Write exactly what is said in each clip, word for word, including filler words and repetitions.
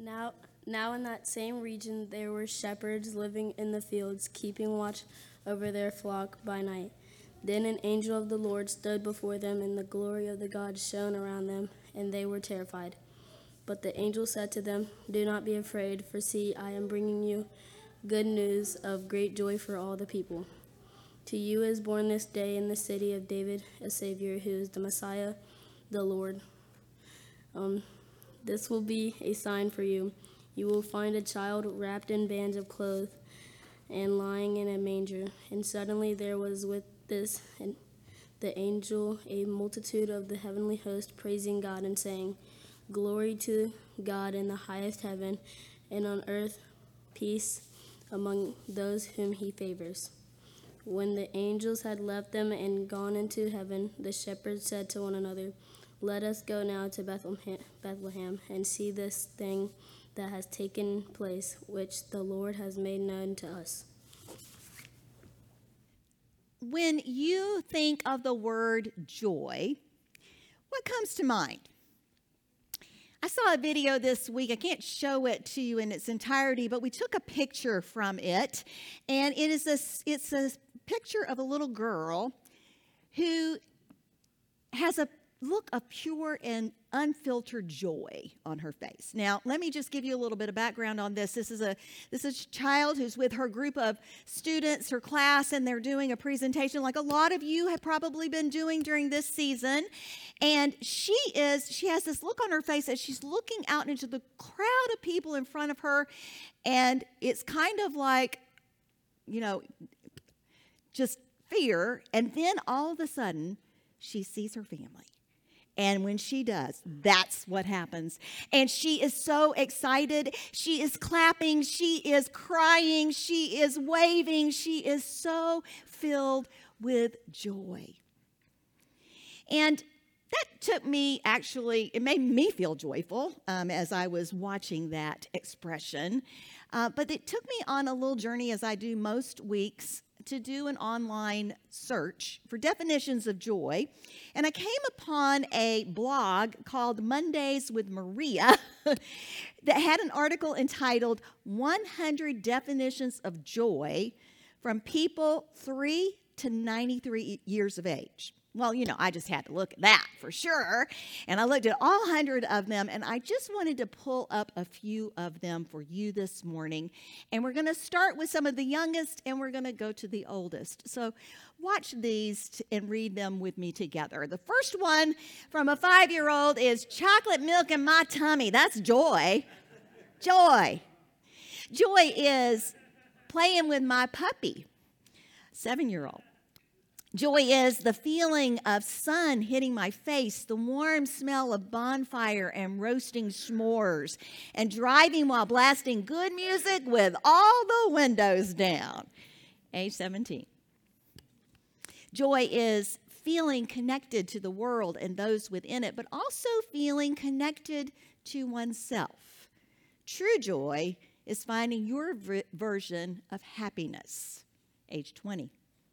Now, now in that same region there were shepherds living in the fields, keeping watch over their flock by night. Then an angel of the Lord stood before them, and the glory of the God shone around them, and they were terrified. But the angel said to them, "Do not be afraid, for see, I am bringing you good news of great joy for all the people. To you is born this day in the city of David a Savior, who is the Messiah, the Lord. Um, this will be a sign for you. You will find a child wrapped in bands of cloth and lying in a manger." And suddenly there was with this and the angel a multitude of the heavenly host praising God and saying, "Glory to God in the highest heaven, and on earth peace among those whom he favors." When the angels had left them and gone into heaven, the shepherds said to one another, "Let us go now to Bethlehem and see this thing that has taken place, which the Lord has made known to us." When you think of the word joy, what comes to mind? I saw a video this week. I can't show it to you in its entirety, but we took a picture from it, and it is a, it's a picture of a little girl who has a look of pure and unfiltered joy on her face. Now, let me just give you a little bit of background on this. This is a this is a child who's with her group of students, her class, and they're doing a presentation like a lot of you have probably been doing during this season. And she is she has this look on her face as she's looking out into the crowd of people in front of her, and it's kind of like, you know, just fear. And then all of a sudden, she sees her family. And when she does, that's what happens. And she is so excited. She is clapping. She is crying. She is waving. She is so filled with joy. And that took me, actually, it made me feel joyful um, as I was watching that expression. Uh, but it took me on a little journey, as I do most weeks, to do an online search for definitions of joy. And I came upon a blog called Mondays with Maria that had an article entitled one hundred Definitions of Joy from People three to ninety-three Years of Age. Well, you know, I just had to look at that for sure. And I looked at all one hundred of them, and I just wanted to pull up a few of them for you this morning. And we're going to start with some of the youngest, and we're going to go to the oldest. So watch these and read them with me together. The first one from a five-year-old is chocolate milk in my tummy. That's joy. Joy. Joy is playing with my puppy, seven-year-old. Joy is the feeling of sun hitting my face, the warm smell of bonfire and roasting s'mores, and driving while blasting good music with all the windows down. Age seventeen. Joy is feeling connected to the world and those within it, but also feeling connected to oneself. True joy is finding your v- version of happiness. Age twenty.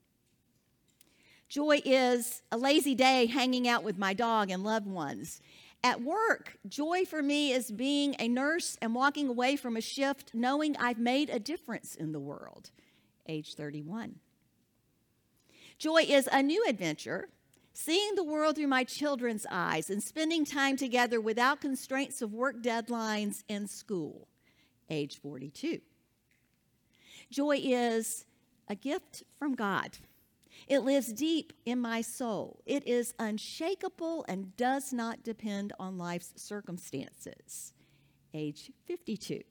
Joy is a lazy day hanging out with my dog and loved ones. At work, joy for me is being a nurse and walking away from a shift knowing I've made a difference in the world. Age thirty-one. Joy is a new adventure, seeing the world through my children's eyes and spending time together without constraints of work deadlines and school. Age forty-two. Joy is a gift from God. It lives deep in my soul. It is unshakable and does not depend on life's circumstances. Age fifty-two.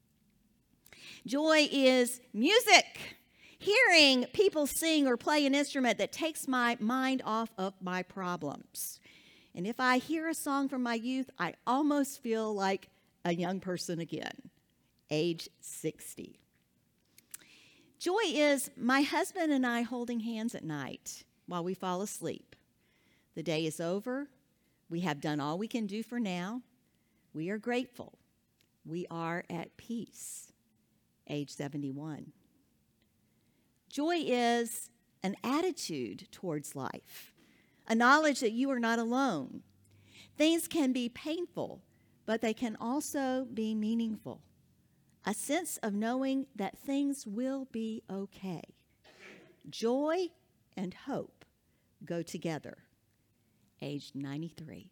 Joy is music. Hearing people sing or play an instrument that takes my mind off of my problems. And if I hear a song from my youth, I almost feel like a young person again. Age sixty. Joy is my husband and I holding hands at night while we fall asleep. The day is over. We have done all we can do for now. We are grateful. We are at peace. Age seventy-one. Joy is an attitude towards life, a knowledge that you are not alone. Things can be painful, but they can also be meaningful. A sense of knowing that things will be okay. Joy and hope go together. Aged ninety-three.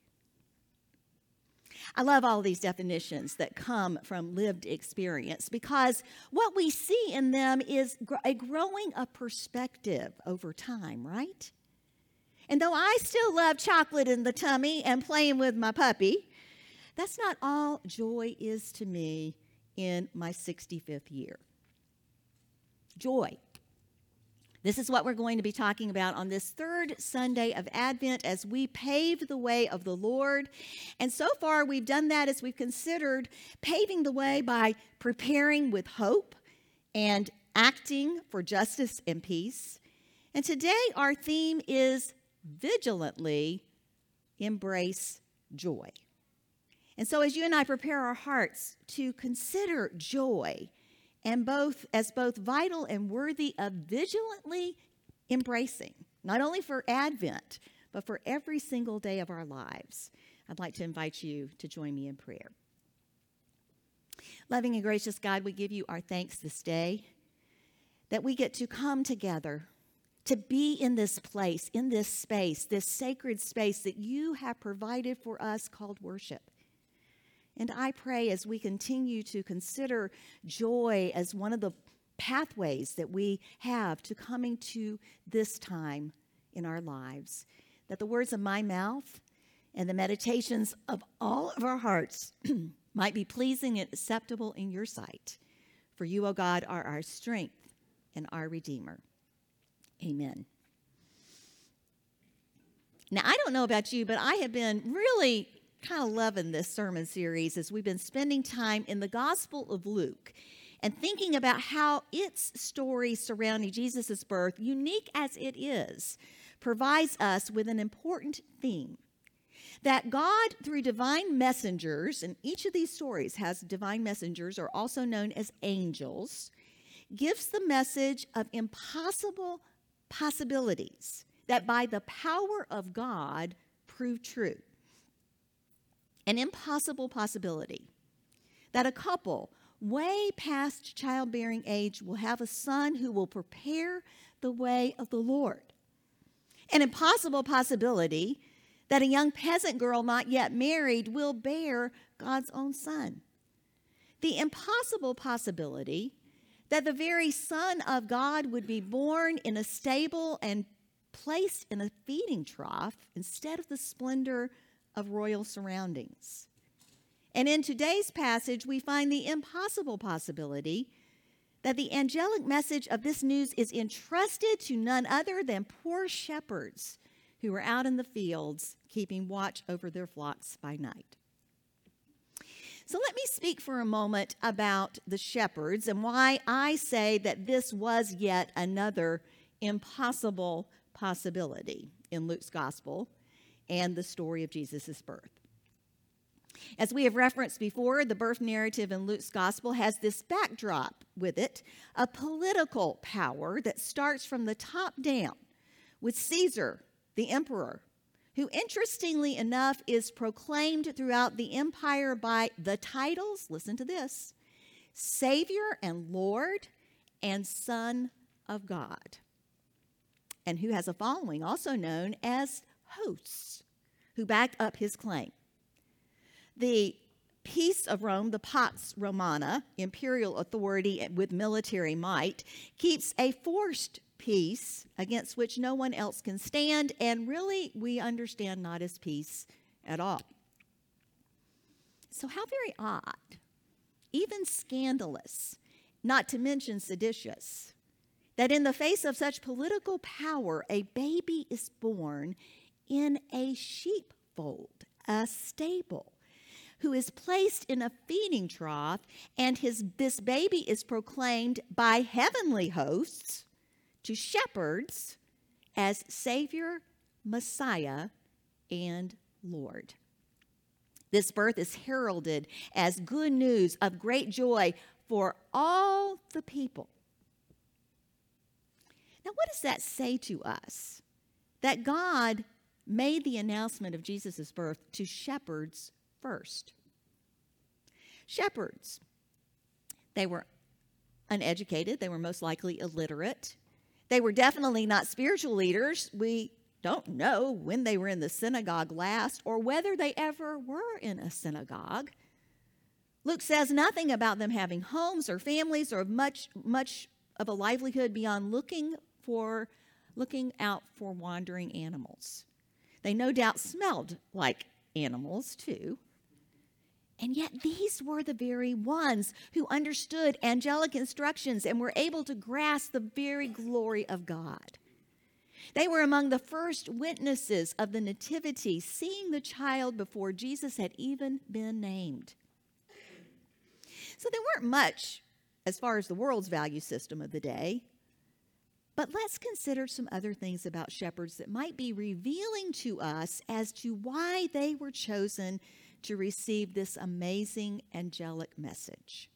I love all these definitions that come from lived experience because what we see in them is a growing of perspective over time, right? And though I still love chocolate in the tummy and playing with my puppy, that's not all joy is to me in my sixty-fifth year. Joy. This is what we're going to be talking about on this third Sunday of Advent as we pave the way of the Lord. And so far, we've done that as we've considered paving the way by preparing with hope and acting for justice and peace. And today, our theme is vigilantly embrace joy. And so as you and I prepare our hearts to consider joy, and both as both vital and worthy of vigilantly embracing, not only for Advent, but for every single day of our lives, I'd like to invite you to join me in prayer. Loving and gracious God, we give you our thanks this day that we get to come together, to be in this place, in this space, this sacred space that you have provided for us called worship. And I pray as we continue to consider joy as one of the pathways that we have to coming to this time in our lives, that the words of my mouth and the meditations of all of our hearts might be pleasing and acceptable in your sight. For you, O God, are our strength and our Redeemer. Amen. Now, I don't know about you, but I have been really kind of loving this sermon series as we've been spending time in the Gospel of Luke and thinking about how its story surrounding Jesus' birth, unique as it is, provides us with an important theme. That God, through divine messengers, and each of these stories has divine messengers, or also known as angels, gives the message of impossible possibilities that by the power of God prove true. An impossible possibility that a couple way past childbearing age will have a son who will prepare the way of the Lord. An impossible possibility that a young peasant girl not yet married will bear God's own son. The impossible possibility that the very Son of God would be born in a stable and placed in a feeding trough instead of the splendor of royal surroundings. And in today's passage, we find the impossible possibility that the angelic message of this news is entrusted to none other than poor shepherds who are out in the fields keeping watch over their flocks by night. So let me speak for a moment about the shepherds and why I say that this was yet another impossible possibility in Luke's gospel and the story of Jesus' birth. As we have referenced before, the birth narrative in Luke's gospel has this backdrop with it, a political power that starts from the top down with Caesar, the emperor, who interestingly enough is proclaimed throughout the empire by the titles, listen to this, Savior and Lord and Son of God, and who has a following also known as hosts who back up his claim. The peace of Rome, the Pax Romana, imperial authority with military might, keeps a forced peace against which no one else can stand, and really we understand not as peace at all. So how very odd, even scandalous, not to mention seditious, that in the face of such political power, a baby is born in a sheepfold, a stable, who is placed in a feeding trough, and his this baby is proclaimed by heavenly hosts to shepherds as Savior, Messiah, and Lord. This birth is heralded as good news of great joy for all the people. Now, what does that say to us? That God made the announcement of Jesus' birth to shepherds first. Shepherds. They were uneducated. They were most likely illiterate. They were definitely not spiritual leaders. We don't know when they were in the synagogue last or whether they ever were in a synagogue. Luke says nothing about them having homes or families or much, much of a livelihood beyond looking for, looking out for wandering animals. They no doubt smelled like animals too. And yet these were the very ones who understood angelic instructions and were able to grasp the very glory of God. They were among the first witnesses of the nativity, seeing the child before Jesus had even been named. So they weren't much as far as the world's value system of the day. But let's consider some other things about shepherds that might be revealing to us as to why they were chosen to receive this amazing angelic message.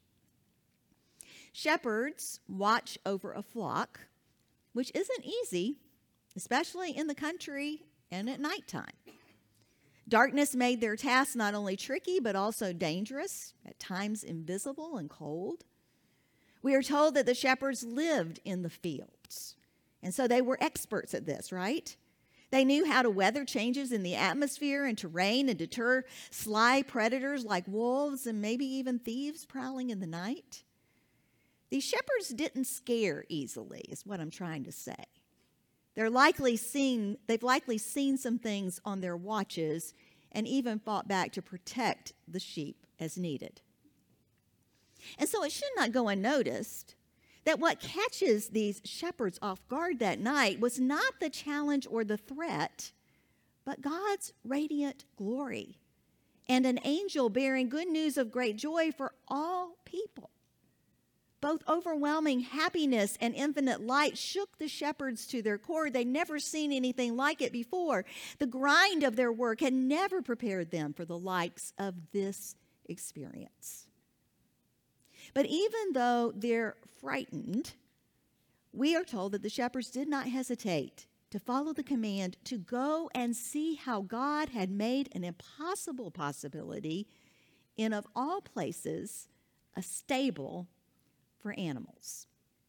Shepherds watch over a flock, which isn't easy, especially in the country and at nighttime. Darkness made their task not only tricky, but also dangerous, at times invisible and cold. We are told that the shepherds lived in the fields, and so they were experts at this, right? They knew how to weather changes in the atmosphere and terrain and deter sly predators like wolves and maybe even thieves prowling in the night. These shepherds didn't scare easily, is what I'm trying to say. They're likely seen, they've likely seen some things on their watches and even fought back to protect the sheep as needed. And so it should not go unnoticed that what catches these shepherds off guard that night was not the challenge or the threat, but God's radiant glory and an angel bearing good news of great joy for all people. Both overwhelming happiness and infinite light shook the shepherds to their core. They'd never seen anything like it before. The grind of their work had never prepared them for the likes of this experience. But even though they're frightened, we are told that the shepherds did not hesitate to follow the command to go and see how God had made an impossible possibility in, of all places, a stable for animals.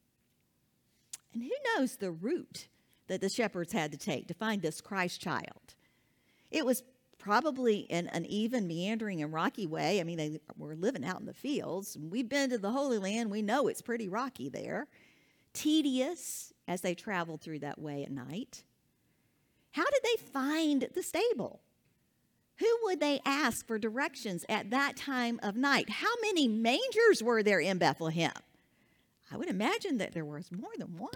And who knows the route that the shepherds had to take to find this Christ child? It was probably in an even, meandering, and rocky way. I mean, they were living out in the fields. We've been to the Holy Land. We know it's pretty rocky there. Tedious as they traveled through that way at night. How did they find the stable? Who would they ask for directions at that time of night? How many mangers were there in Bethlehem? I would imagine that there was more than one.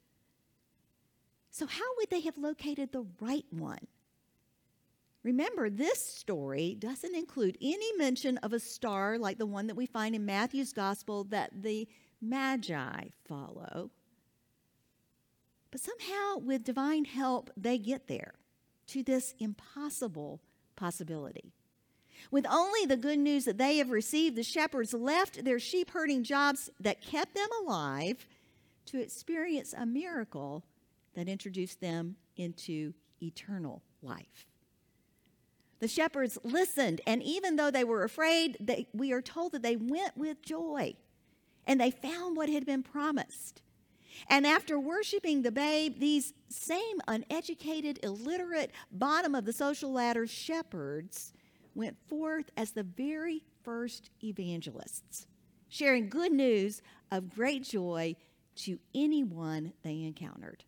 So how would they have located the right one? Remember, this story doesn't include any mention of a star like the one that we find in Matthew's gospel that the Magi follow. But somehow, with divine help, they get there to this impossible possibility. With only the good news that they have received, the shepherds left their sheep herding jobs that kept them alive to experience a miracle that introduced them into eternal life. The shepherds listened, and even though they were afraid, they, we are told that they went with joy, and they found what had been promised. And after worshiping the babe, these same uneducated, illiterate, bottom of the social ladder shepherds went forth as the very first evangelists, sharing good news of great joy to anyone they encountered.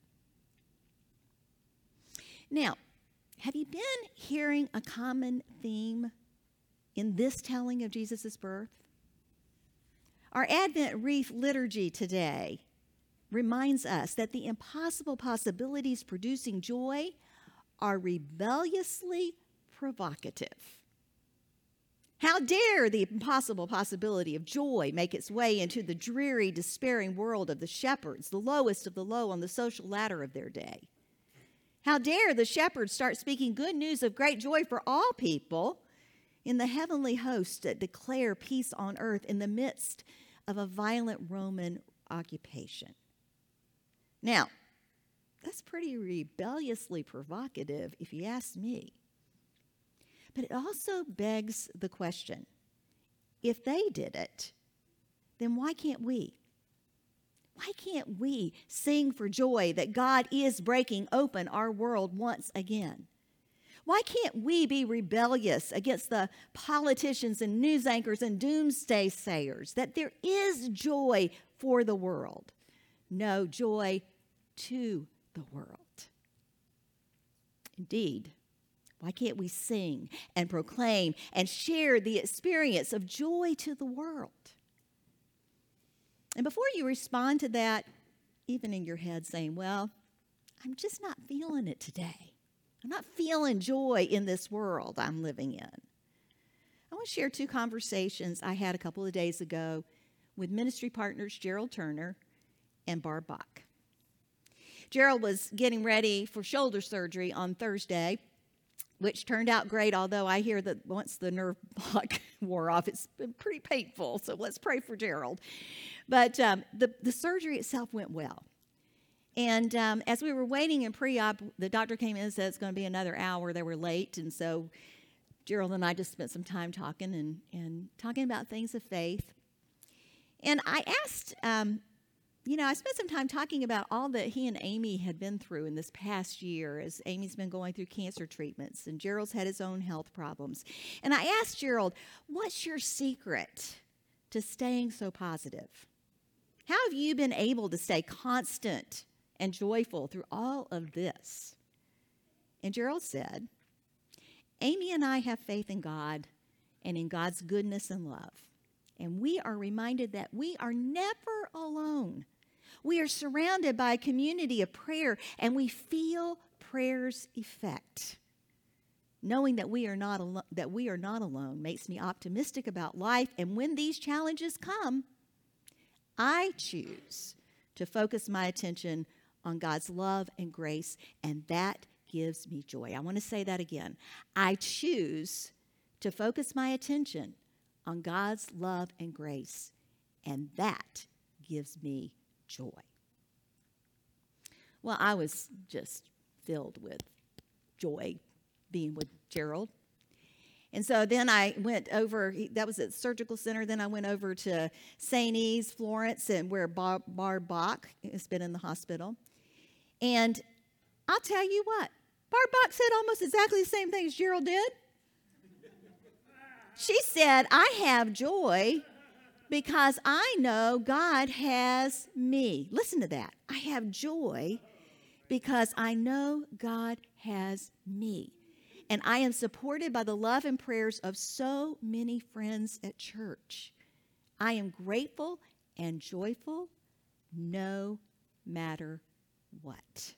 Now, have you been hearing a common theme in this telling of Jesus' birth? Our Advent wreath liturgy today reminds us that the impossible possibilities producing joy are rebelliously provocative. How dare the impossible possibility of joy make its way into the dreary, despairing world of the shepherds, the lowest of the low on the social ladder of their day? How dare the shepherds start speaking good news of great joy for all people in the heavenly hosts that declare peace on earth in the midst of a violent Roman occupation? Now, that's pretty rebelliously provocative, if you ask me. But it also begs the question, if they did it, then why can't we? Why can't we sing for joy that God is breaking open our world once again? Why can't we be rebellious against the politicians and news anchors and doomsday sayers that there is joy for the world? No, joy to the world. Indeed, why can't we sing and proclaim and share the experience of joy to the world? And before you respond to that, even in your head saying, well, I'm just not feeling it today. I'm not feeling joy in this world I'm living in. I want to share two conversations I had a couple of days ago with ministry partners Gerald Turner and Barb Bach. Gerald was getting ready for shoulder surgery on Thursday, which turned out great, although I hear that once the nerve block wore off, it's been pretty painful, so let's pray for Gerald. But um, the, the surgery itself went well. And um, as we were waiting in pre-op, the doctor came in and said it's going to be another hour. They were late, and so Gerald and I just spent some time talking and, and talking about things of faith. And I asked, um, you know, I spent some time talking about all that he and Amy had been through in this past year as Amy's been going through cancer treatments and Gerald's had his own health problems. And I asked Gerald, what's your secret to staying so positive? How have you been able to stay constant and joyful through all of this? And Gerald said, Amy and I have faith in God and in God's goodness and love. And we are reminded that we are never alone. We are surrounded by a community of prayer, and we feel prayer's effect. Knowing that we are not al- that we are not alone makes me optimistic about life, and when these challenges come, I choose to focus my attention on God's love and grace, and that gives me joy. I want to say that again. I choose to focus my attention on God's love and grace, and that gives me joy. Well, I was just filled with joy being with Gerald. And so then I went over, that was at the surgical center, then I went over to Saint E's, Florence, and where Barb, Barb Bach has been in the hospital. And I'll tell you what, Barb Bach said almost exactly the same thing as Gerald did. She said, I have joy because I know God has me. Listen to that. I have joy because I know God has me. And I am supported by the love and prayers of so many friends at church. I am grateful and joyful no matter what.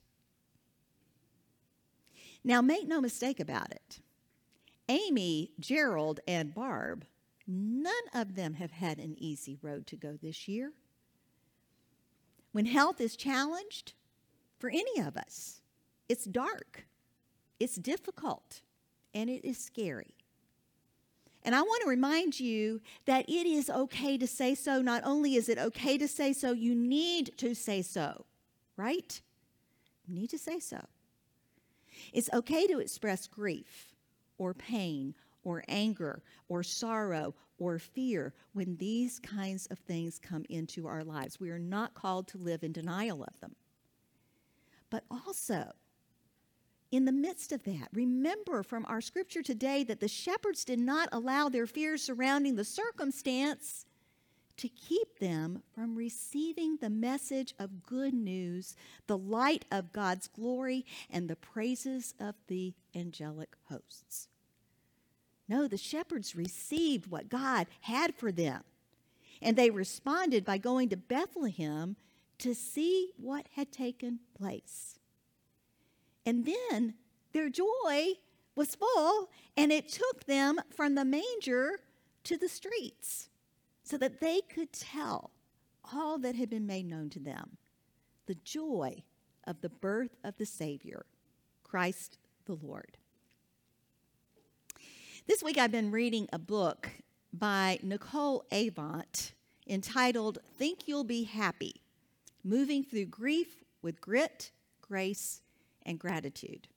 Now, make no mistake about it. Amy, Gerald, and Barb, none of them have had an easy road to go this year. When health is challenged, for any of us, it's dark, it's difficult, and it is scary. And I want to remind you that it is okay to say so. Not only is it okay to say so, you need to say so, right? You need to say so. It's okay to express grief or pain or anger or sorrow or fear when these kinds of things come into our lives. We are not called to live in denial of them. But also, in the midst of that, remember from our scripture today that the shepherds did not allow their fears surrounding the circumstance to keep them from receiving the message of good news, the light of God's glory, and the praises of the angelic hosts. No, the shepherds received what God had for them, and they responded by going to Bethlehem to see what had taken place. And then their joy was full, and it took them from the manger to the streets so that they could tell all that had been made known to them, the joy of the birth of the Savior, Christ the Lord. This week I've been reading a book by Nicole Avant entitled Think You'll Be Happy, Moving Through Grief with Grit, Grace, and Gratitude.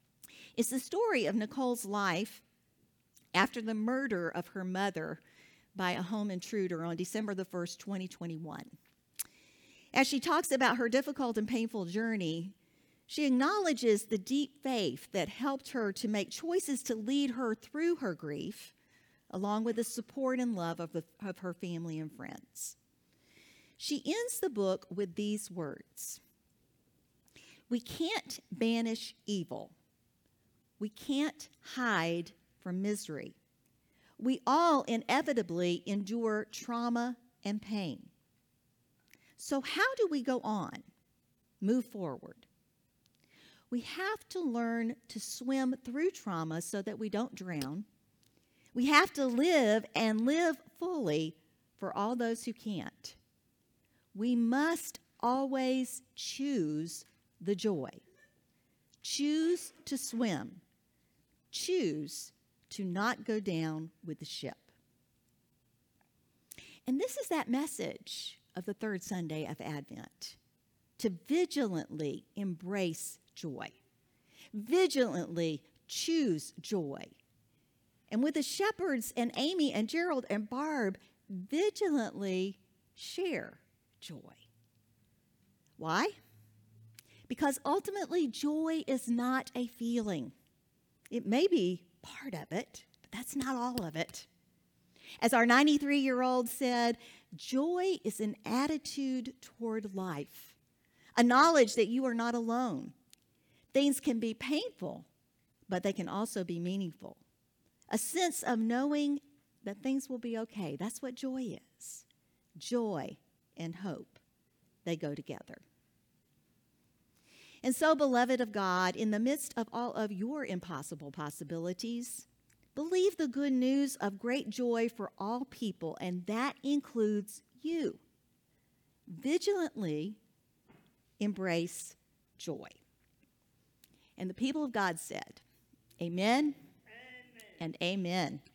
It's the story of Nicole's life after the murder of her mother by a home intruder on December the first, twenty twenty-one. As she talks about her difficult and painful journey, she acknowledges the deep faith that helped her to make choices to lead her through her grief, along with the support and love of, the, of her family and friends. She ends the book with these words: "We can't banish evil. We can't hide from misery. We all inevitably endure trauma and pain. So how do we go on, move forward? We have to learn to swim through trauma so that we don't drown. We have to live and live fully for all those who can't. We must always choose the joy. Choose to swim. Choose to not go down with the ship." And this is that message of the third Sunday of Advent: to vigilantly embrace joy, vigilantly choose joy. And with the shepherds and Amy and Gerald and Barb, vigilantly share joy. Why? Because ultimately, joy is not a feeling. It may be part of it, but that's not all of it. As our ninety-three-year-old said, joy is an attitude toward life, a knowledge that you are not alone. Things can be painful, but they can also be meaningful. A sense of knowing that things will be okay. That's what joy is. Joy and hope, they go together. And so, beloved of God, in the midst of all of your impossible possibilities, believe the good news of great joy for all people, and that includes you. Vigilantly embrace joy. And the people of God said, amen, amen. And amen.